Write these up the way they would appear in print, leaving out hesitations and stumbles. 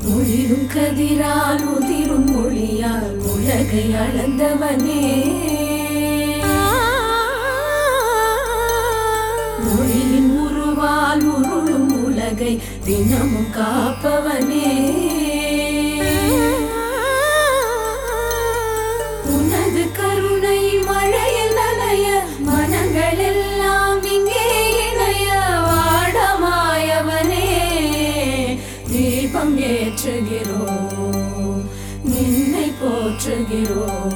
ஒளிரும் கதிரால் உதிரும் மொழியால் உலகை அளந்தவனே, ஒளியின் உருவால் உருளும் உலகை தினமும் காப்பவனே, உனது கருணை மழையில் நனைய மனங்கள் எல்லாம் இங்கே இணைய வாடமாயவனே, தீபம் ஏற்றுகிறோம் நின்னை போற்றுகிறோம்.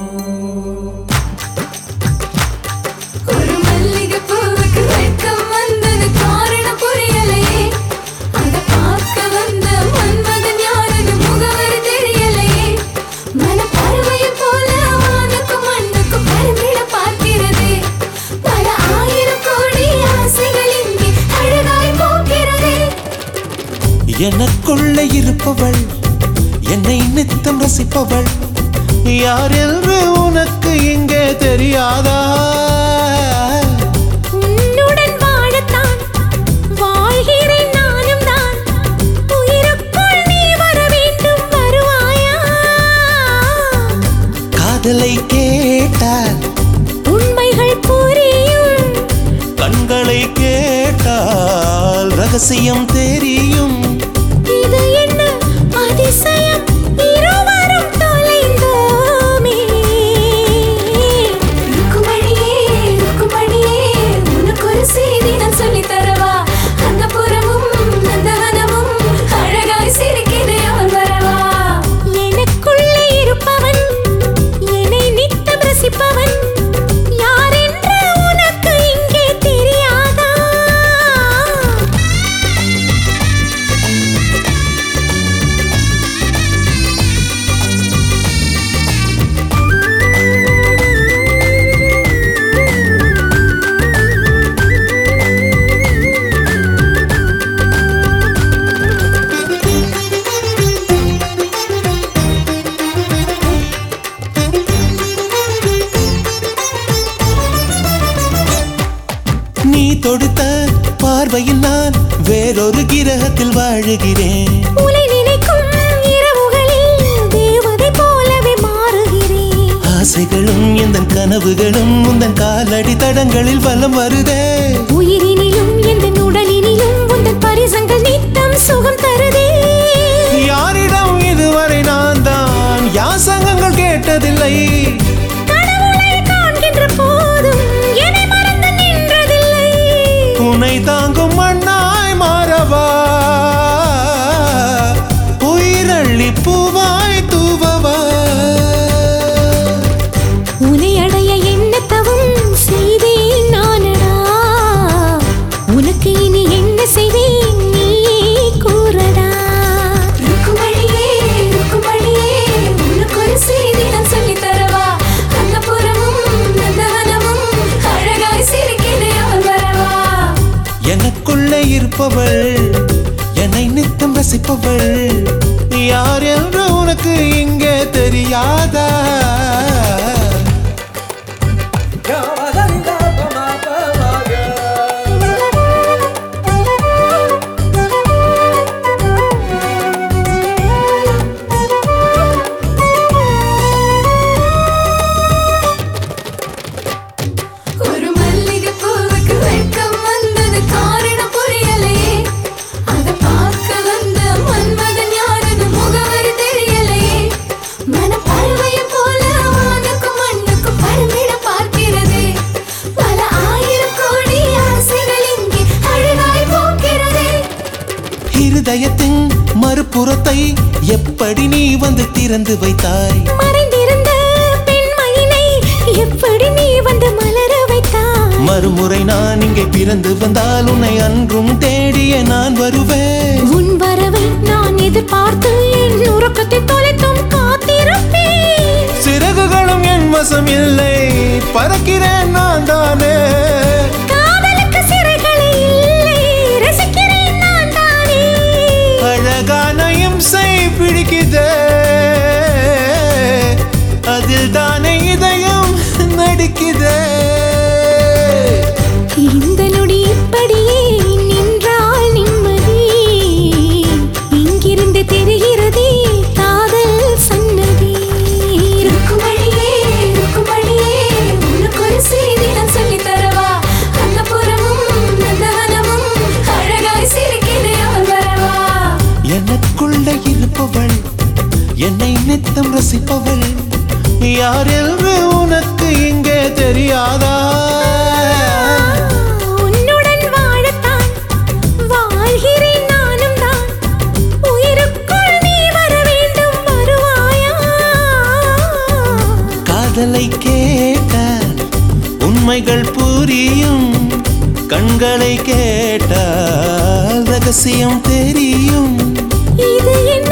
ஒரு மல்லிகை பூவுக்கு வெட்கம் வந்தது காரணம் புரியலையே, அதை பார்க்க வந்த மன்மதன் யாருன்னு முகவரி தெரியலையே, மனப்பறவையை போல வானுக்கும் மண்ணுக்கும் பறந்திட பார்க்கிறதே, பல ஆயிரம் கோடி ஆசைகள் இங்கே அழகாய் போகிறதே. எனக்குள்ளே இருப்பவள் என்னை நித்தம் ரசிப்பவள் யார் என்று உனக்கு இங்கே தெரியாதா? உன்னுடன் வாழத்தான் வாழ்கிறேன் நானும் தான், உயிருக்குள் நீ வர வேண்டும் வருவாயா? காதலை கேட்டால் உண்மைகள் புரியும், கண்களை கேட்டால் ரகசியம் தெரியும். இது என்ன அதிசயம், இருவரும் தொலைந்தோமே. ருக்குமணியே ருக்குமணியே, உனக்கு ஒரு செய்தி நான் சொல்லித் தரவா? அந்த புறமும் நந்தவனமும் அழகாய் சிரிக்கிறே அவன் வரவா? எனக்குள்ளே இருப்பவன் என்னை நித்தம் ரசிப்பவன் யார் என்று உனக்கு இங்கே தெரியாதா? நீ தொடுத்த பார்வையில் நான் வேறொரு கிரகத்தில் வாழுகிறேன். உன்னை நினைக்கும் இரவுகளில் தேவதை போலவே மாறுகிறேன். ஆசைகளும் எந்த கனவுகளும் உந்தன் காலடி தடங்களில் வலம் வருதே. உயிரினிலும் எந்த உடலினிலும் உந்தன் பரிசங்கள் நித்தம் சுகம் தருதே. யாரிடம் இதுவரை நான் தான் யாசகங்கள் கேட்டதில்லை. கடவுளை காண்கின்ற போதும் என்னை மறந்து நின்றதில்லை. உன்னை தாங்கும் மண்ணாய் மாறவா, உயிரள்ளி பூவாய் தூவவா. உன்னை அடைய என்ன தவம் செய்தேன் நானடா, உனக்கு இனி என்ன செய்வேன் நீ கூறடா. ருக்குமணியே ருக்குமணியே, உனக்கு ஒரு செய்தி நான் சொல்லித் தரவா? அந்த புறமும் நந்தவனமும் அழகாய் சிரிக்கிறே அவன் வரவா? எனக்குள்ளே இருப்பவள் என்னை நித்தம் ரசிப்பவள் யார் என்று உனக்கு இங்கே தெரியாதா? ஒரு மல்லிகை பூவுக்கு வெட்கம் வந்தது காரணம் புரியலையே, அதை பார்க்க வந்த மன்மதன் யாருன்னு முகவரி தெரியலையே, மனப்பறவையை போல வானுக்கும் மண்ணுக்கும் பறந்திட பார்க்கிறதே, பல ஆயிரம் கோடி ஆசைகள் இங்கே அழகாய் போகிறதே. இருதயத்தின் மறுபுறத்தை எப்படி நீ வந்து திறந்து வைத்தாய்? மறைந்திருந்த பெண்மையினை எப்படி நீ வந்து மலர வைத்தாய்? மறுமுறை நான் இங்கே பிறந்து வந்தால் உன்னை அன்றும் தேடிய நான் வருவேன். உன் வரவை நான் எதிர்பார்த்து என் உறக்கத்தை தொலைத்தும் காத்திருப்பேன். சிறகுகளும் என் வசம் இல்லை, பறக்கிறேன் நான் தானே. காதலுக்கு சிறைகளே இல்லை, ரசிக்கிறேன் நான் தானே. அழகான இம்சை பிடிக்குதே, அதில் தானே இதயம் நடிக்குதே. இந்த நொடி இப்படியே நின்றால் நிம்மதி இங்கிருந்து தெரிகிறதே. உண்மைகள் புரியும் கண்களை கேட்டால் ரகசியம் தெரியும் இது என்